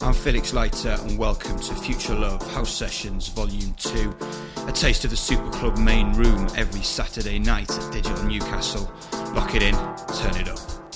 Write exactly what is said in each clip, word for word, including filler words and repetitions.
I'm Felix Leiter and welcome to Future Love House Sessions Volume two. A taste of the Super Club main room every Saturday night at Digital Newcastle. Lock it in, turn it up.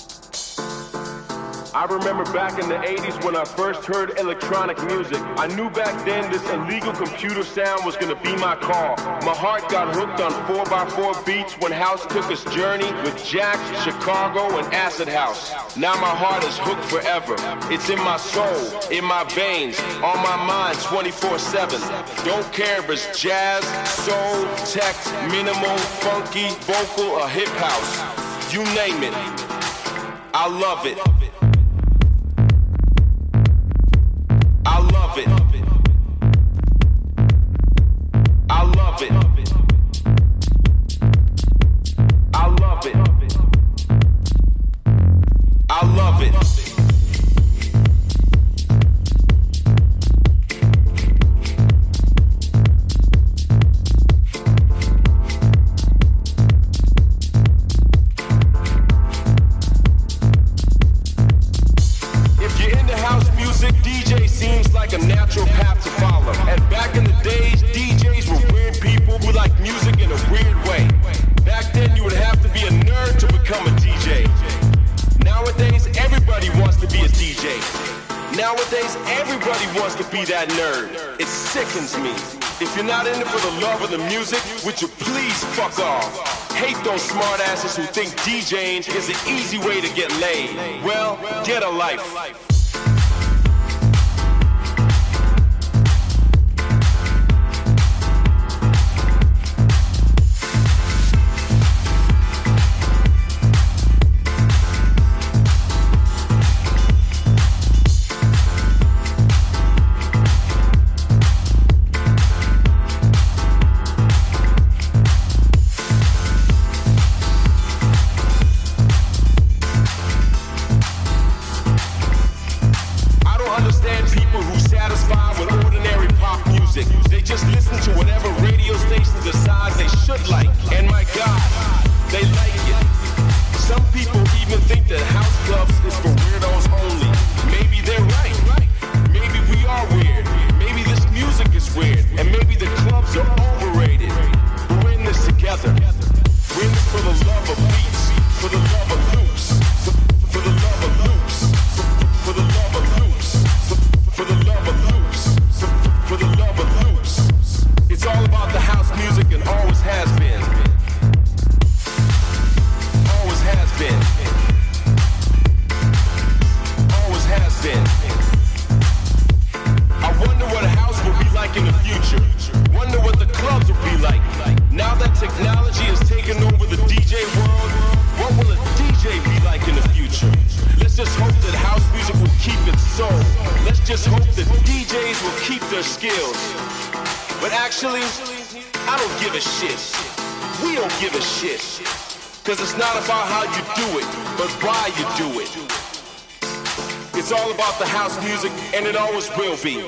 I remember back in the eighties when I first heard electronic music. I knew back then this illegal computer sound was gonna be my call. My heart got hooked on four by four beats when house took its journey with Jack, Chicago, and Acid House. Now my heart is hooked forever. It's in my soul, in my veins, on my mind twenty-four seven. Don't care if it's jazz, soul, tech, minimal, funky, vocal, or hip house. You name it. I love it. I love it. I love it. I love it. I love it. If you're into house music, D J seems like a natural path to follow. And back in the days, D Js were weird people who like music in a weird way. Back then, you would have to be a nerd to become a D J. Nowadays, everybody wants to be a D J. Nowadays, everybody wants to be that nerd. It sickens me. If you're not in it for the love of the music, would you please fuck off? Hate those smartasses who think DJing is an easy way to get laid. Well, get a life. Cause it's not about how you do it, but why you do it. It's all about the house music, and it always will be.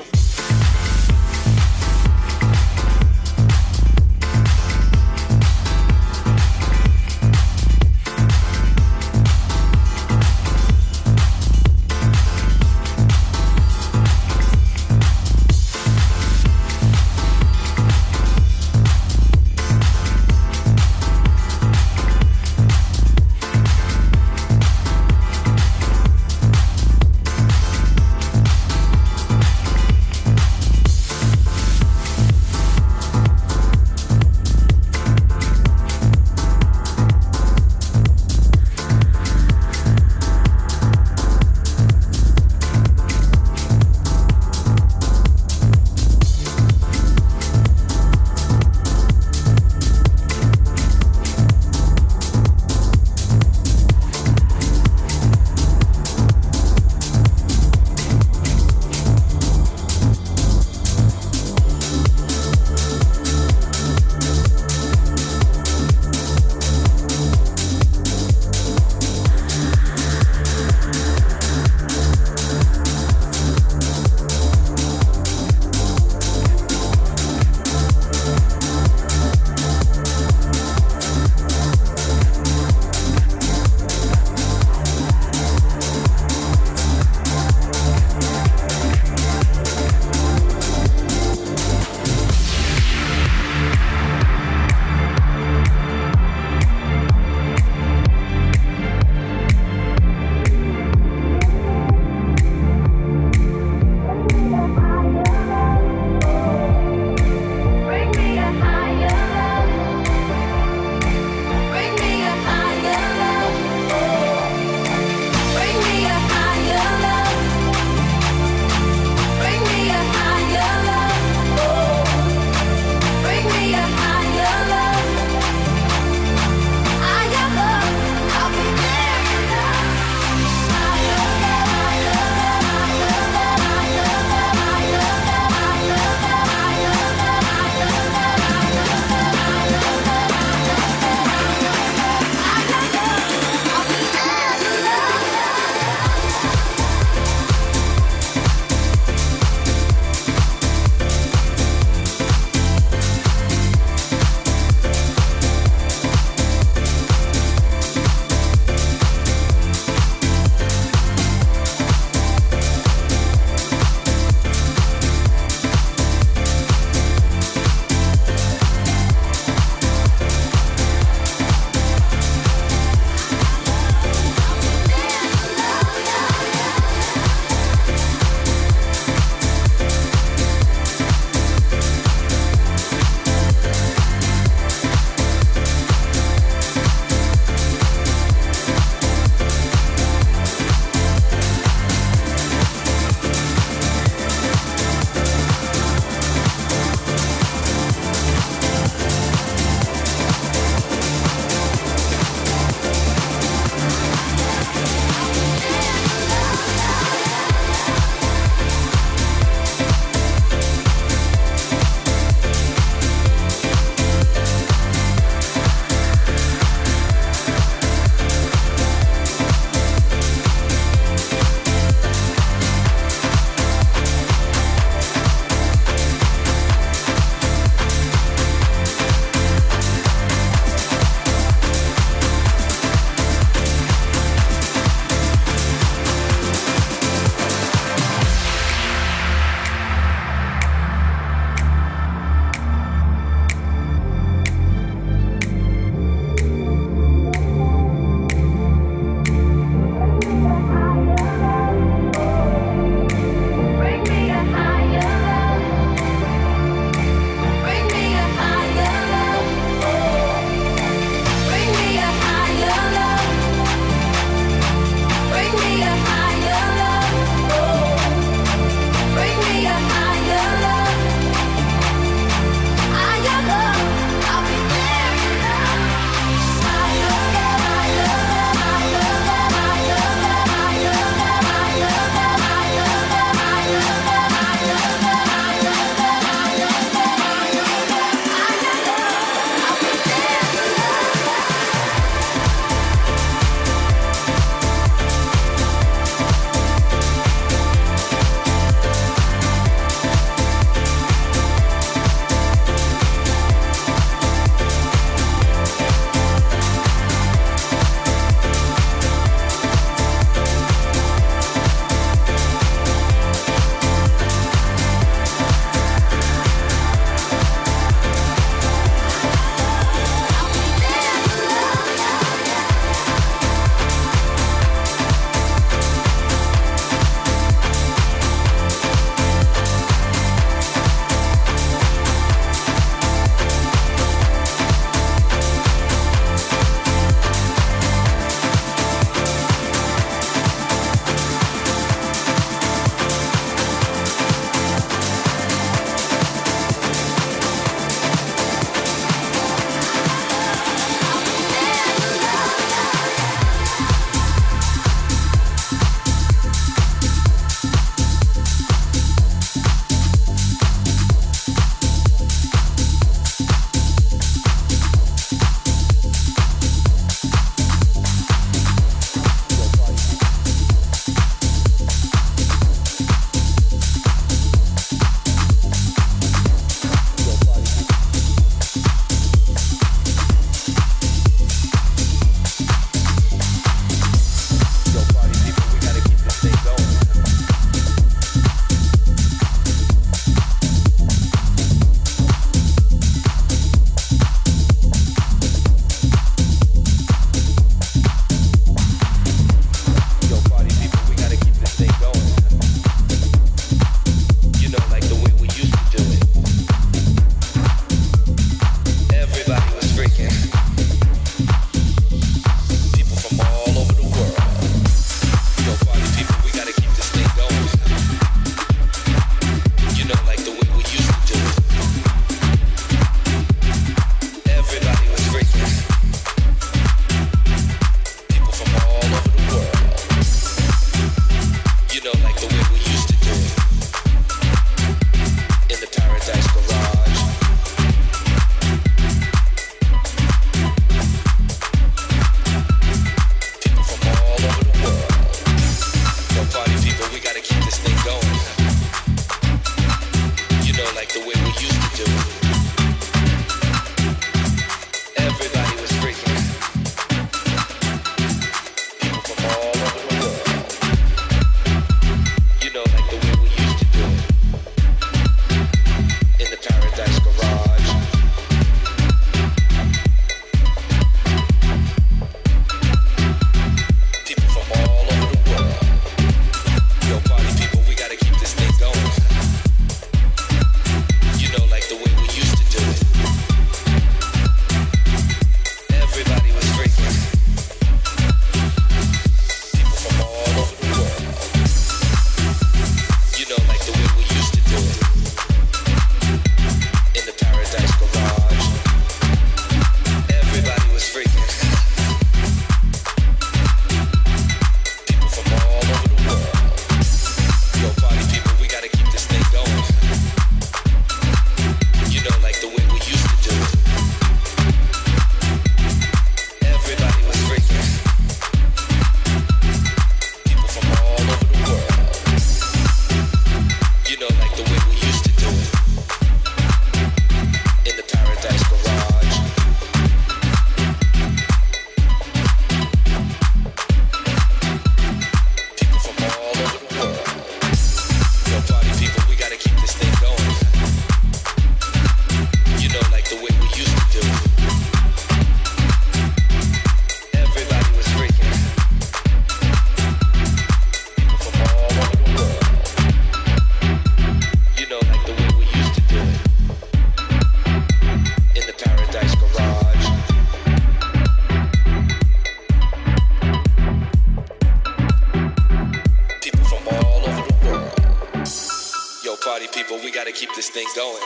people, we gotta keep this thing going.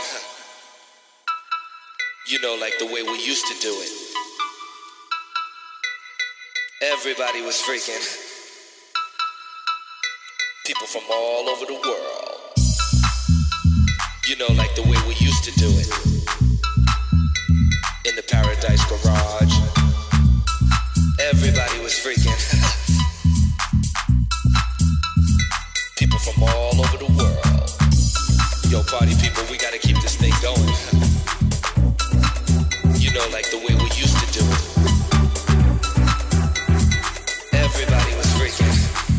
You know, like the way we used to do it. Everybody was freaking. People from all over the world. You know, like the way we used to do it. In the Paradise Garage. Everybody was freaking. People from all over the world. Yo, party people, we gotta keep this thing going. You know, like the way we used to do it. Everybody was freaking.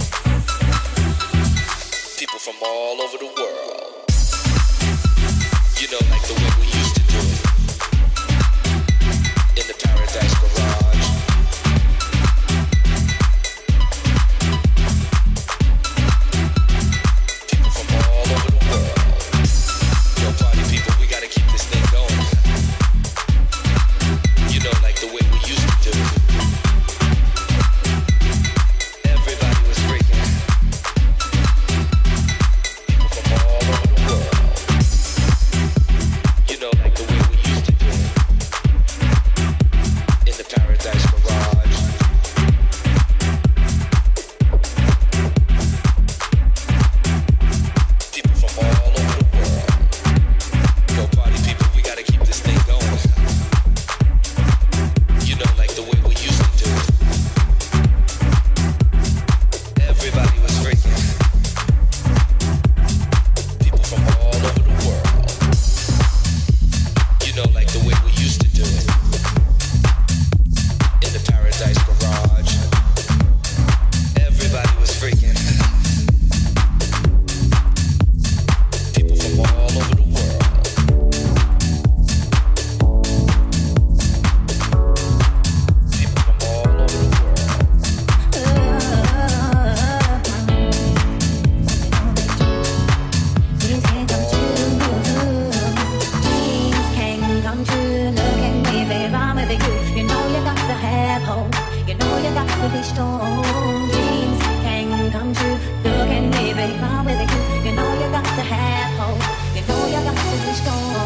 People from all over the world. You know, like the way we used to do it. In the Paradise Garage. People from all over the world. Yo, party people, we gotta keep this thing going. You know, like the way we used to do it. Everybody was freaking. People from all over the world. You know, like the way we used to do it. In the Paradise Garage. People from all over the world. Yo, party people, we gotta keep this thing going. You know, like the way we used to do it. Everybody was freaking. People from all over the world. You know, like the way we used to do it. In the Paradise Garage. Everybody was freaking. People from all over the world. People from all over the world. Dreams can come true. Dreams can come true. Look at me, babe, I'm with you. You know you got to have hope. You know you got to be strong. Dreams can come true. Look at me, babe, I'm with you. You know you got to have hope. You know you got to be strong.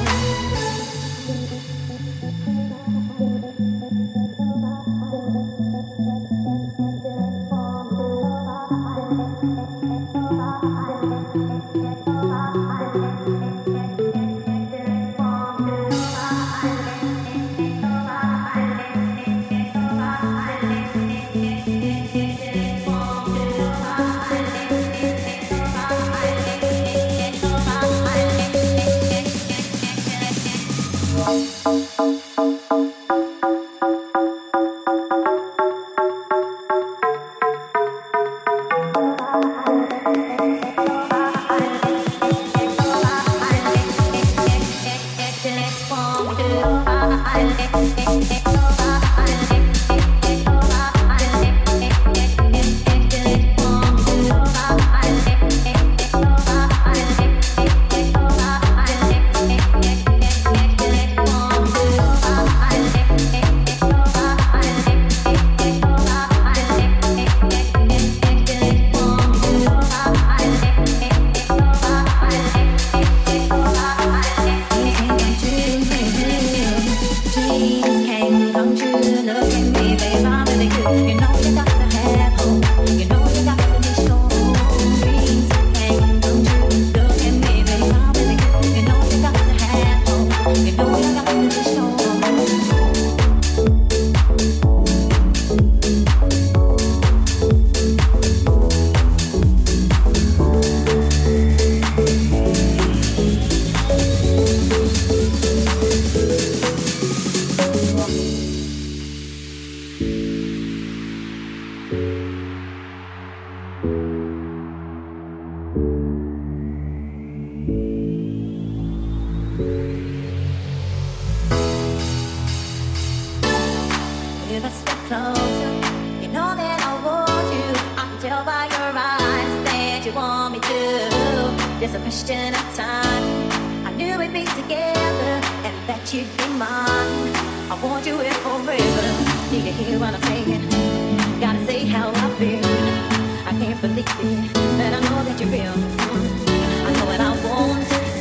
If I step closer, you know that I want you. I can tell by your eyes that you want me to. Just a question of time. I knew we'd be together and that you'd be mine. I want you here forever. Do you hear what I'm saying? Gotta say how I feel. I can't believe it, but I know that you're real. I know what I want.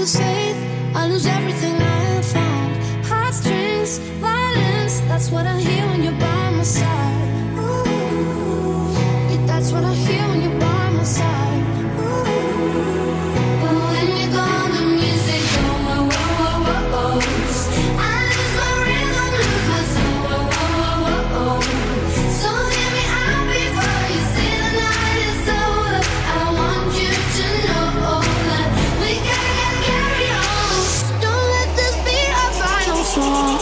lose faith, I lose everything I have found. Heartstrings, violence, that's what I hear when you're by my side. Ooh, yeah, that's what I hear when you're by my side. Ooh, but when you're gone, the music go, whoa, whoa, whoa, whoa, whoa. I lose my rhythm, lose my soul, whoa, whoa, whoa, whoa, whoa. So hear me out before you say the night is over. I want you to know that we gotta carry on. Don't let this be our final song.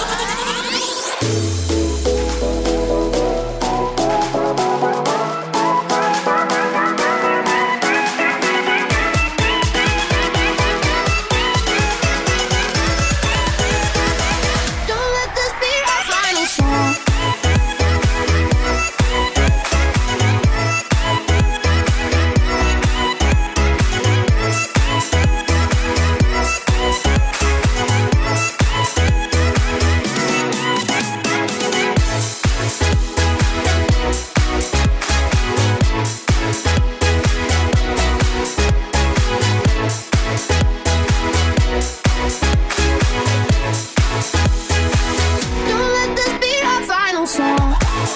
Don't let this be our final song. Don't let this be our final song.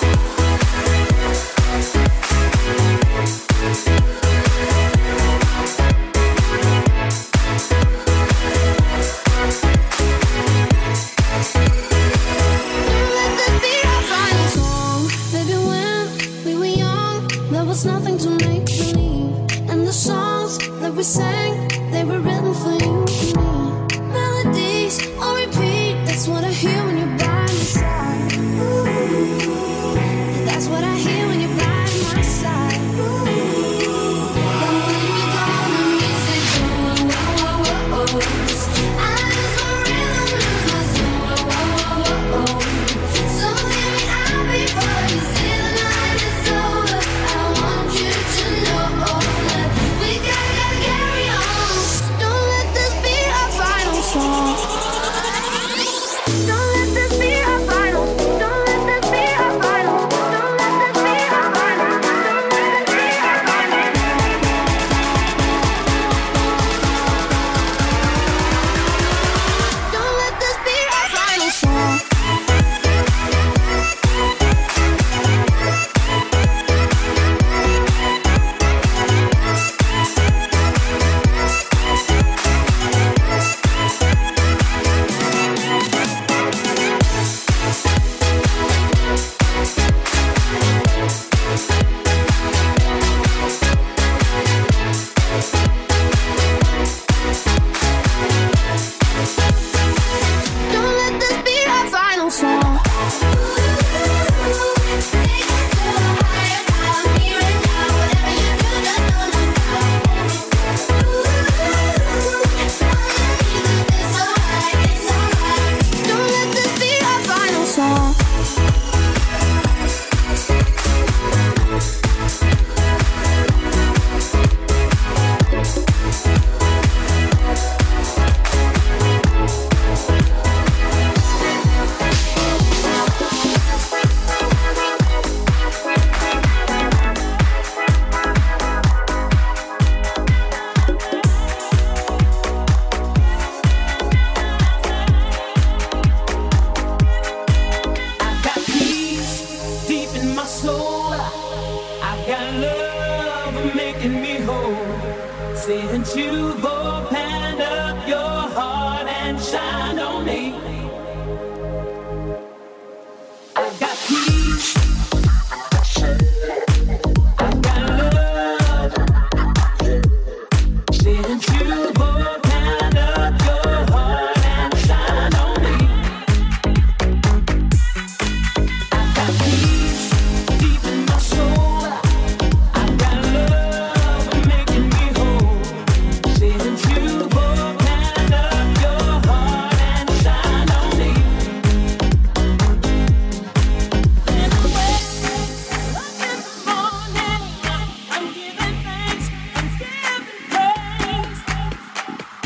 Don't let this be our final song. Baby, when we were young, there was nothing to make believe. And the songs that we sang, they were written for you and me. Melodies on repeat, that's what I hear when you're by my side. Ooh, that's what I hear when you're by my side. Ooh, but when you're gone, the music go, whoa, whoa, whoa, whoa, whoa. I lose my rhythm, lose my soul, whoa, whoa, whoa, whoa. So hear me out before you say the night is over. I want you to know that we gotta carry on. Don't let this be our final song. Don't let this be our final. Don't let this be our final. Don't let this be our final. Don't let this be our final. Don't let this be our final song. Don't let this be our final song. Take us to a higher power, here and now. Whatever you do, just don't look back. Underneath it's alright, it's alright. Don't let this be our final song. I've got peace deep in my soul. I've got love making me whole. Since you've opened up your heart and shined on me, I've got peace. I've got love. Since you've opened up your heart and shined on me, I've got peace deep in my soul. I've got love making me whole. Since you've opened up your heart and shined on me. When I wake up in the morning, I'm giving thanks, I'm giving praise.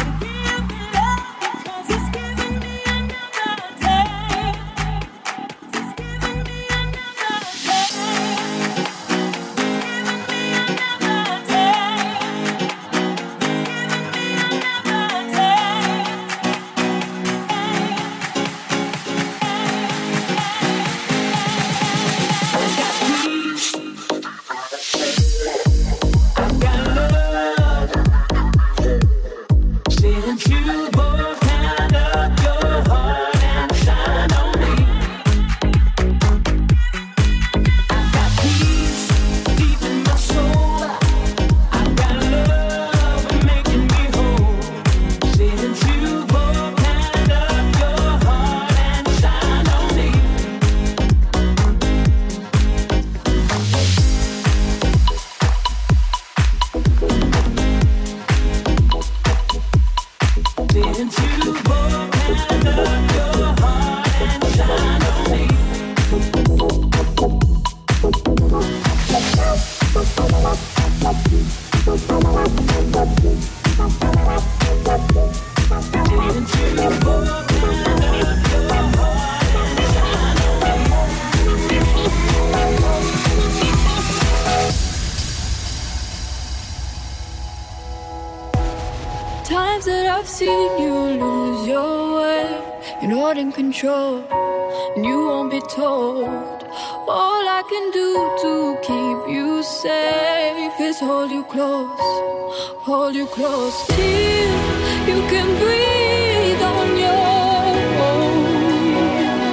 Times that I've seen you lose your way, you're not in control, and you won't be told. All I can do to keep you safe is hold you close, hold you close till you can breathe on your own,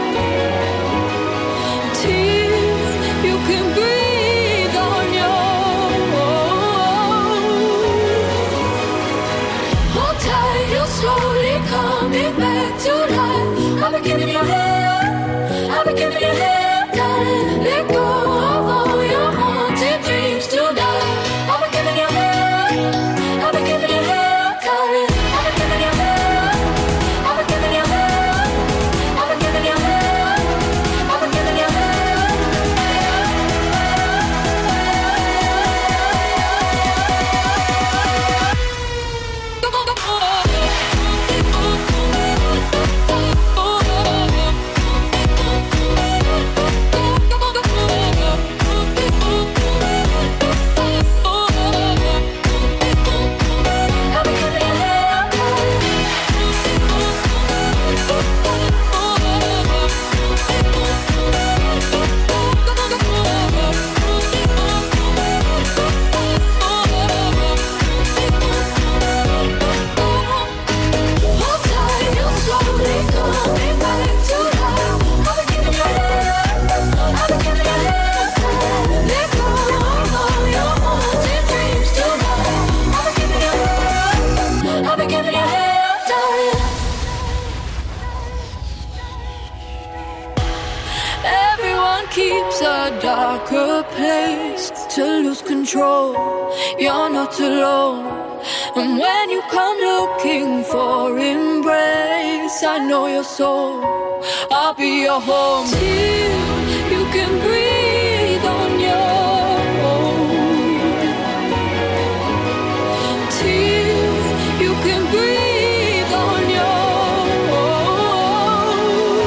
till you can breathe on your own. Hold tight, you're slowly coming back to life. I've been giving you hell, I've been giving you hell. Let go of all your haunted dreams tonight. I've been giving you hell, I've been giving you hell, darling. I've been giving you hell, I've been giving you hell, I've been giving you hell, I've been giving you hell. Keeps a darker place to lose control. You're not alone. And when you come looking for embrace, I know your soul. I'll be your home till you can breathe on your own, till you can breathe on your own.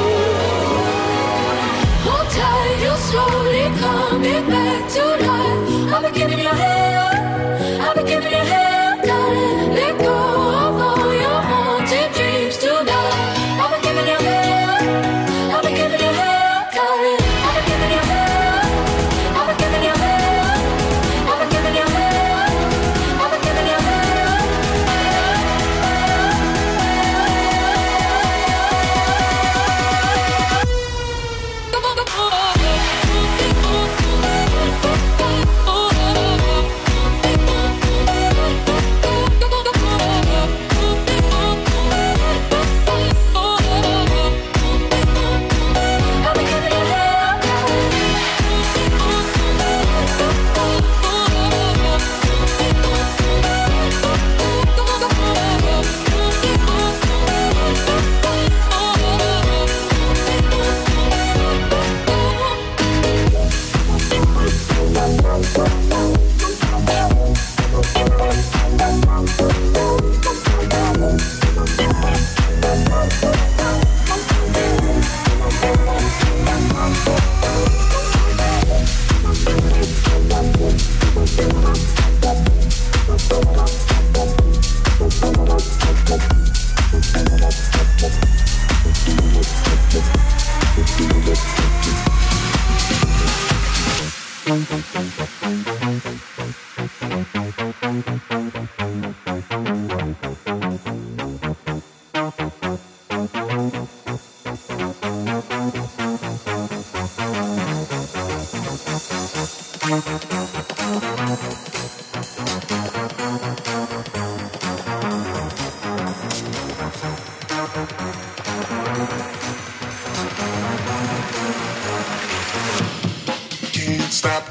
Hold tight, you're slowly coming back to life. I've been giving you hell, I've been giving you hell, darling. Let go of all your haunted dreams tonight. I've been giving you hell, I've been giving you hell, darling. I've been giving you hell, I've been giving you hell, I've been giving you hell, I've been giving you hell. Can't stop.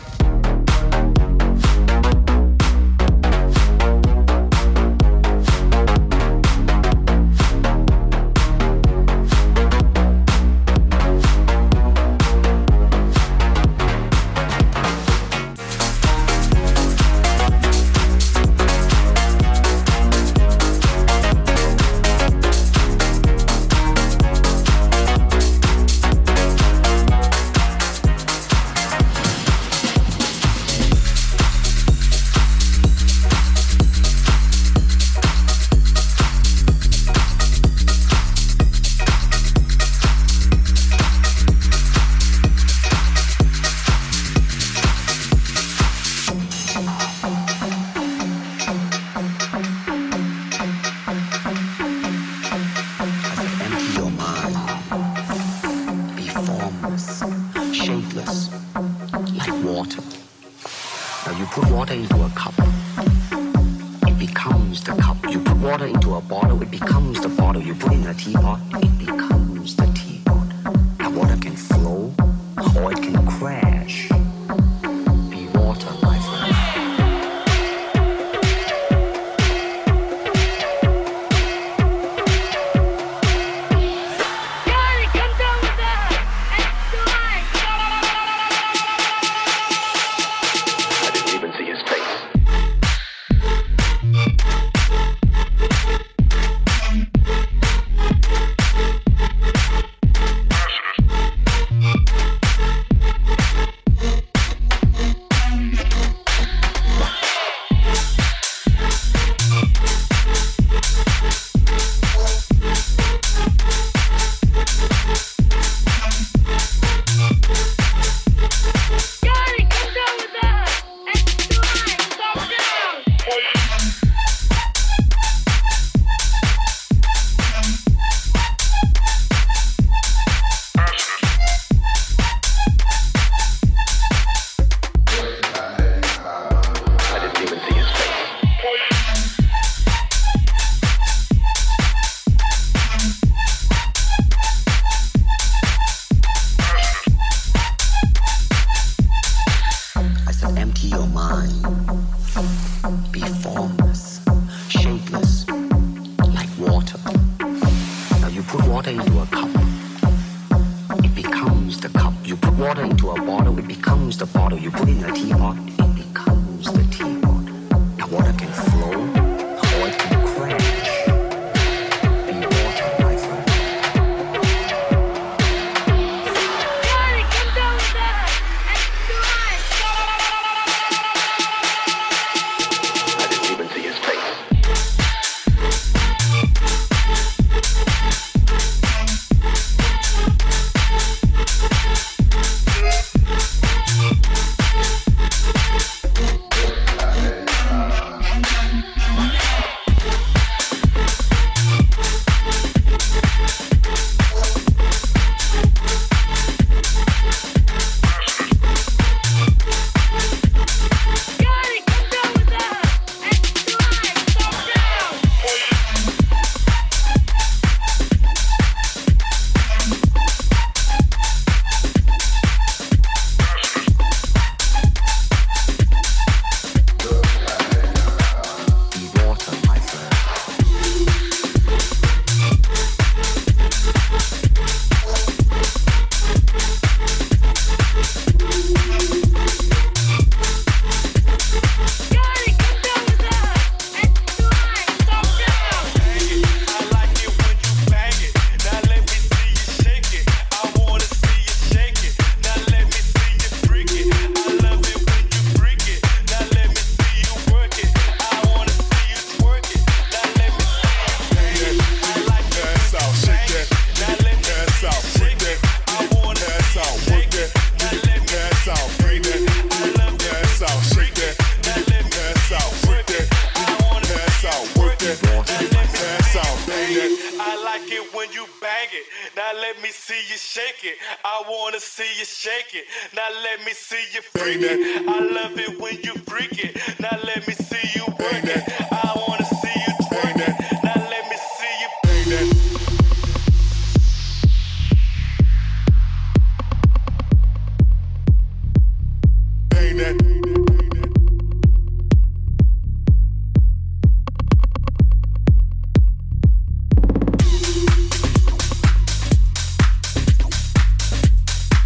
put water into a cup, it becomes the cup. You put water into a bottle, it becomes the bottle. You put in a teapot, it becomes the teapot. Now water can flow or it can crash. Be water, my friend.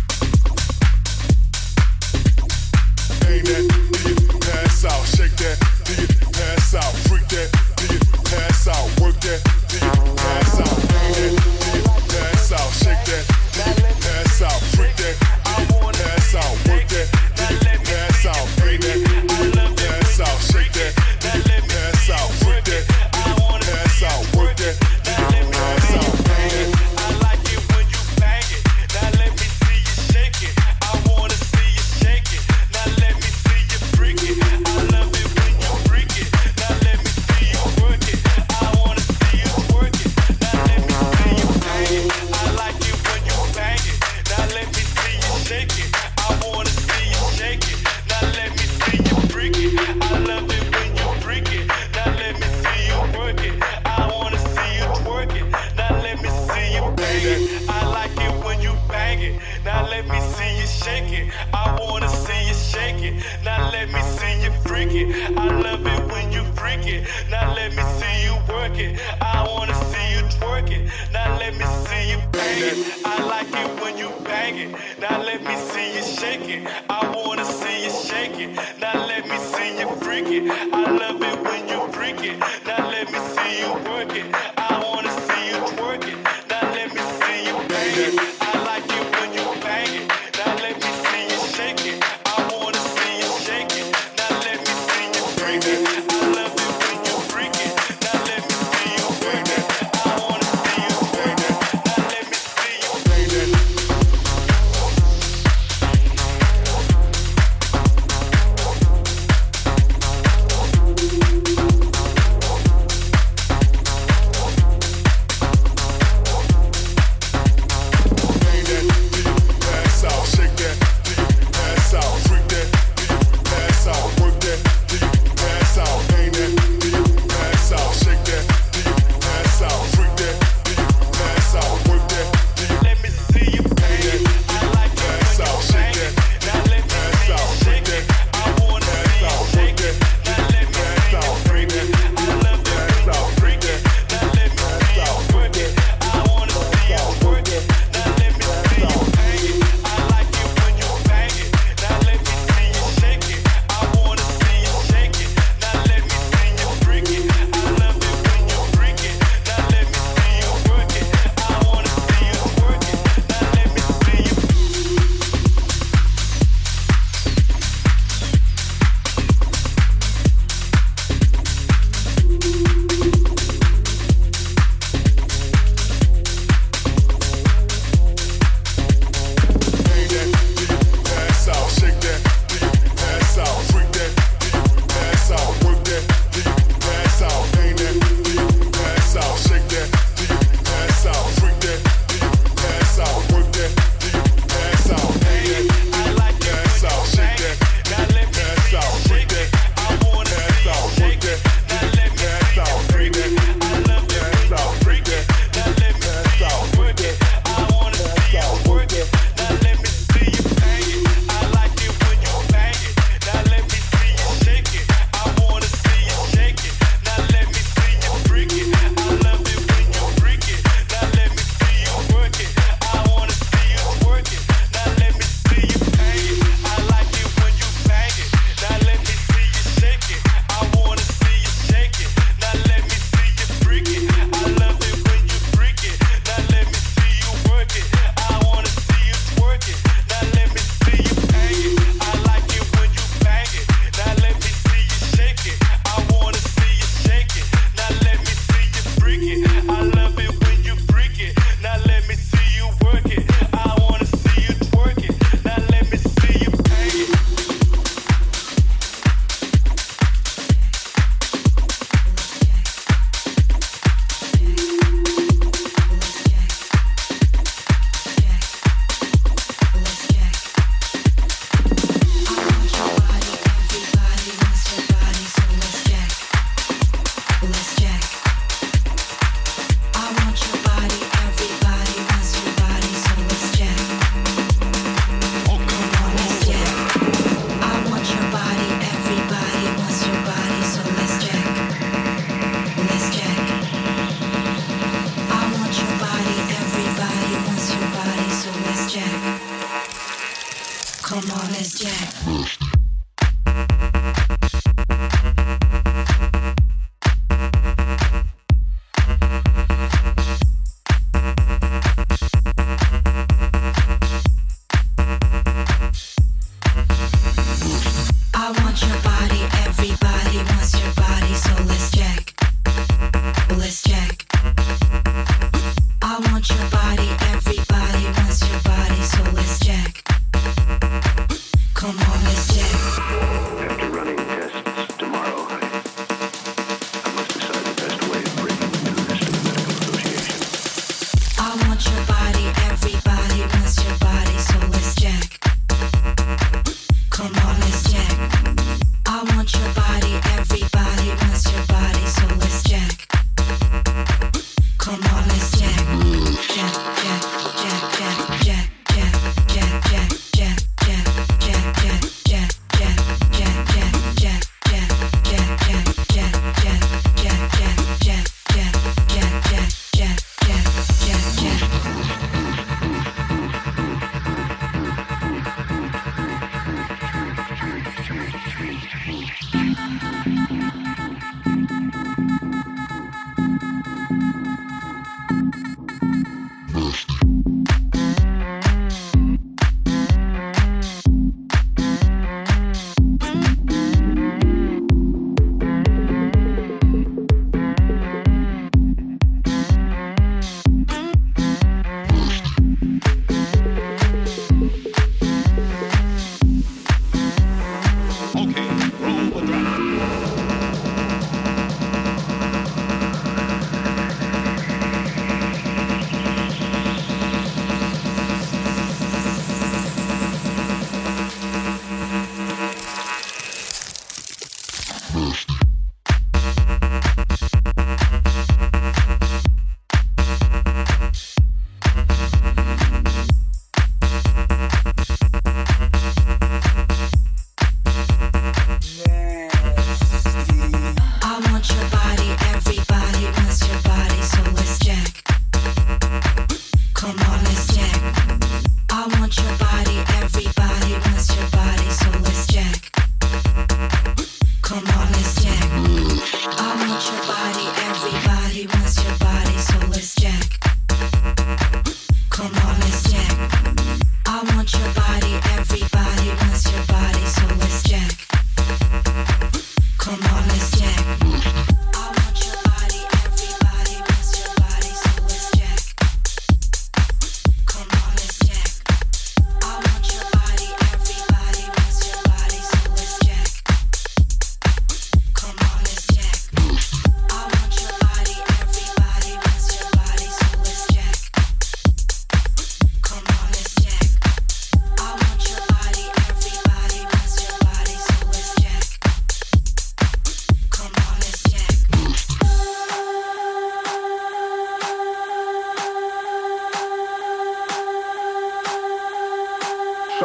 Shake that. shake it. I wanna see you shake it. Now let me see you freak it. I love it when you freak it. Now let me see you work it. I wanna see you twerk it. Now let me see you bang it. I like it when you bang it. Now let me see you shake it. I wanna see you shake it. Now let me see you freak it. I love it when you freak it. Now let me see you work it. I wanna see you twerk it. Now let me see you bang it. I like it when you bang it. Now let me see you shake it. I wanna see you shake it. Now let me see you freak it. I love it when you freak it. Now let me see you work it. I wanna see you work it. Now let me see you bang it.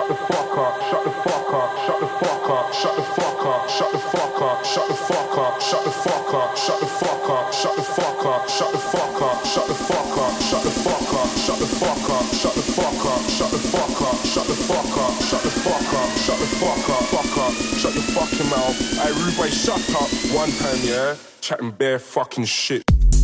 shut the fuck up, shut the fuck up, shut the fuck up, shut the fuck up, shut the fuck up, shut the fuck up, shut the fuck up, shut the fuck up, shut the fuck up, shut the fuck up, shut the fuck up, shut the fuck up, shut the fuck up, shut the fuck up, shut the fuck up, shut the fuck up, shut the fuck up, shut the fuck up, fuck up, shut your fucking mouth. Hey, rude boy, shut up. One time, yeah, chatting bare fucking shit.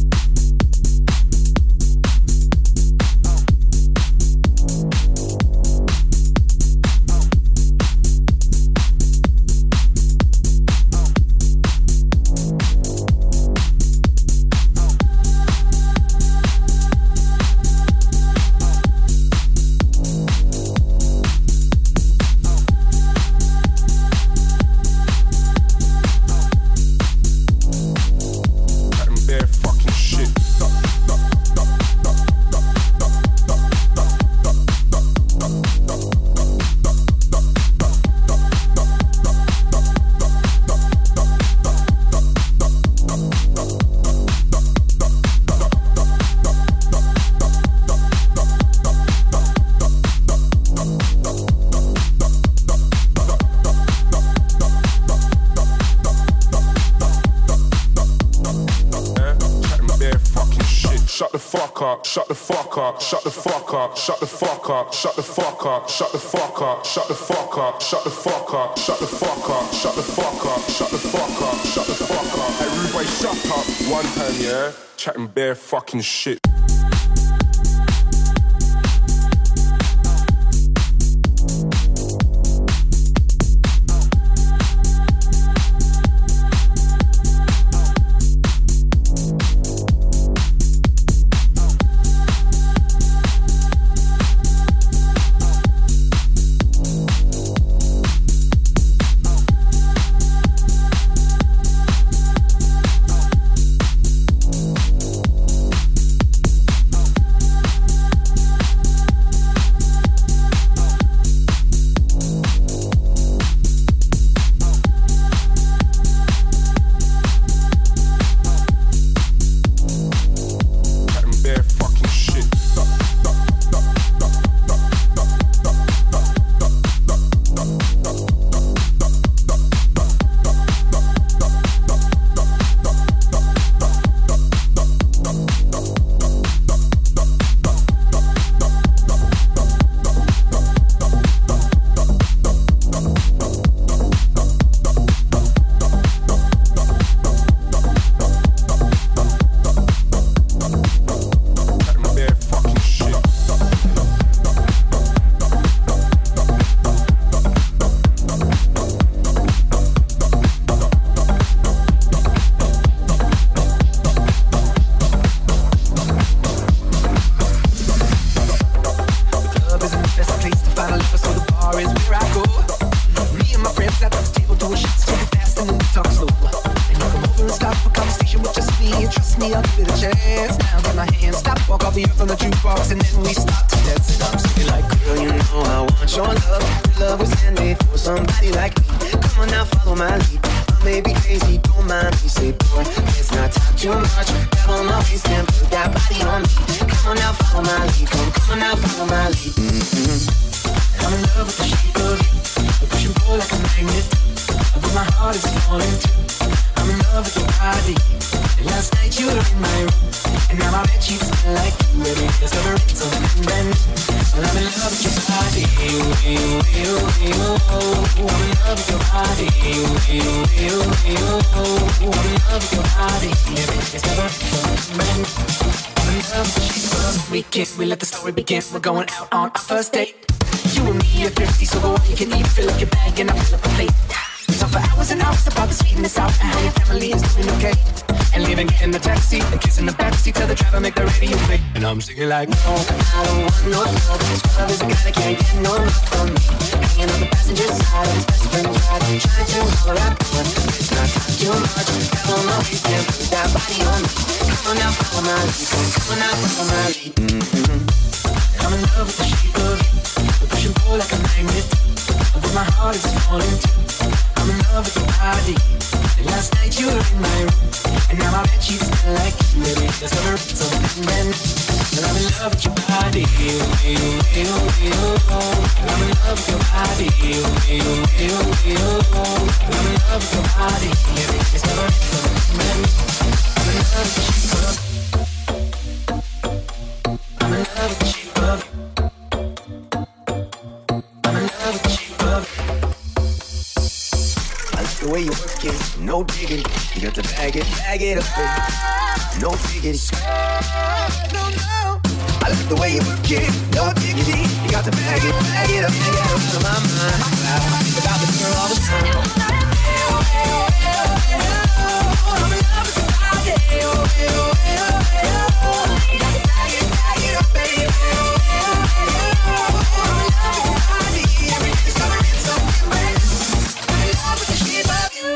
Shut the fuck up, shut the fuck up, shut the fuck up, shut the fuck up, shut the fuck up, shut the fuck up, shut the fuck up, shut the fuck up, shut the fuck up, shut the fuck up, shut the fuck up, shut the fuck up. Hey, rude boy, shut up. One time, yeah, chatting bare fucking shit. We let the story begin. We're going out on our first date. You and me are thirsty, so go on, you can eat. Fill up your bag and I'll fill up a plate. We talk for hours and hours about the sweetness out and how your family is doing okay. And leaving, get in the taxi and kiss in the backseat. Tell the driver make the radio play. And I'm singing like, no, I don't want no love. This club is a guy that can't get no love from me. Hanging on the passenger side of his best friend's ride, trying to holler at me. It's not talk too much. Grab on my waist and put that body on me. Come on now, follow my lead. Come on now, follow my lead. Mm-hmm. I'm in love with the shape of you. We push and pull like a magnet. Although my heart is falling too. I'm in love with your body. And last night you were in my room. And now my bedsheets smell like you. Baby, discover something brand new. And I'm in love with your body. body. I'm in love with your body. I'm in love with your body. It's never ends. I'm in love with the shape of you. I'm in love with the shape of you. I'm in love with the shape of you. I like the way you work it, no diggity. You got to bag it, bag it up, baby. No diggity. No, no. I like the way you work it, no diggity. You got to bag it, bag it up, bag it up to my mind. I think about the girl all the time. I'm in love with your body. You got to bag it, bag it up, baby. I'm in love with your body. Everything's covering something, baby. I'm in love with the shape of you.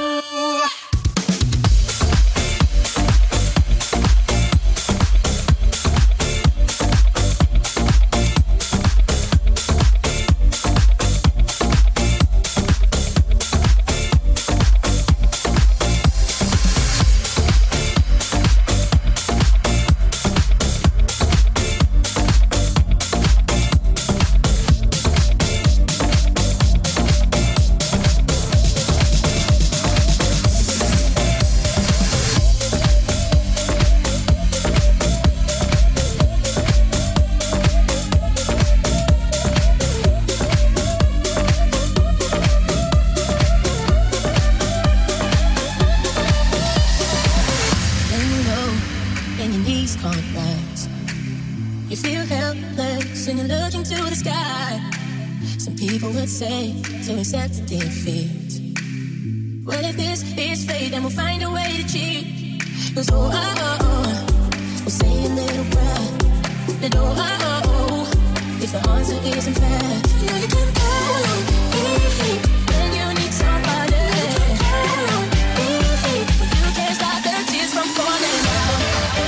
To accept defeat. Well, if this is fate, then we'll find a way to cheat. Cause oh, oh, oh, oh, we'll say a little prayer. That oh, oh, oh, if the answer isn't fair, you know you can count on me when you need somebody. Count on me when you can't stop the tears from falling down.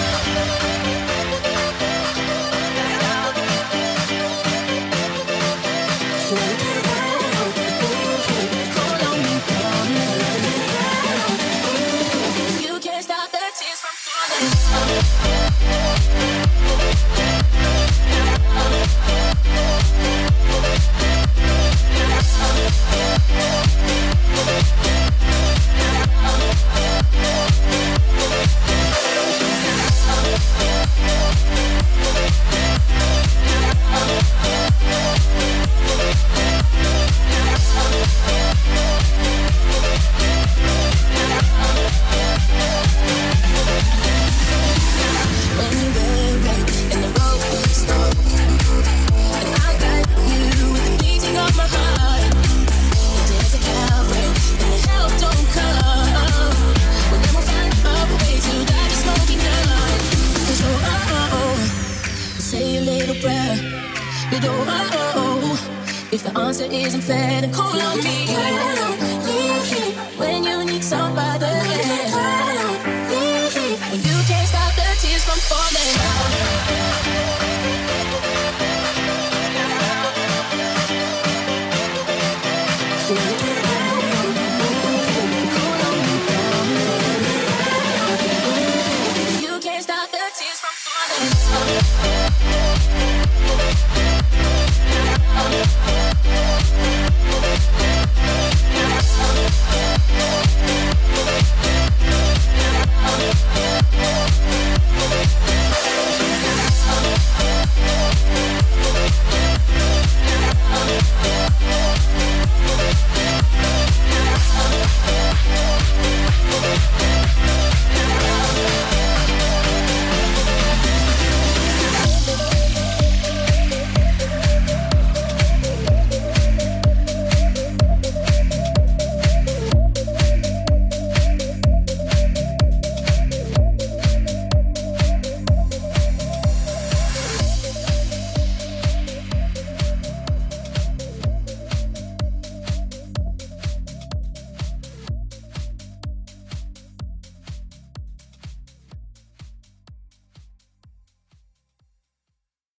So you can count on me. Call on me, call me. You can't stop the tears from falling down. If the answer isn't fair, then call on me. When you need somebody. When you can't stop the tears from falling down. So you can call on me. You can't stop the tears from falling down.